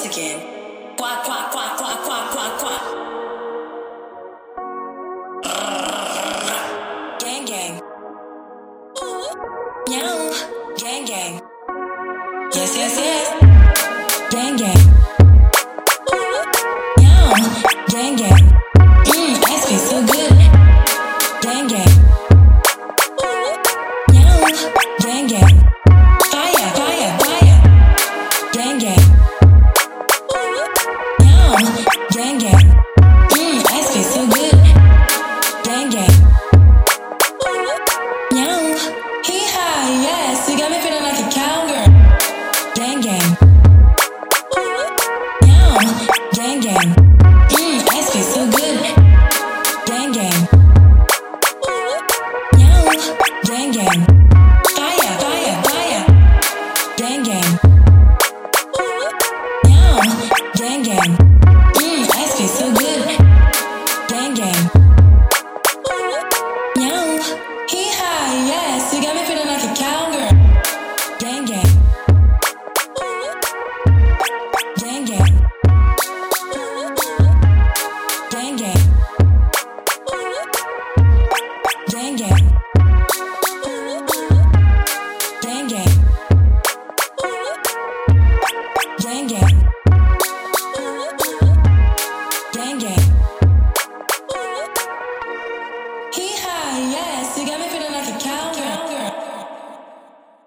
again. Quack, quack, quack, quack, quack, quack, quack. Gang, gang. Meow. Gang, gang. Yes, yes, yes. Gang, gang.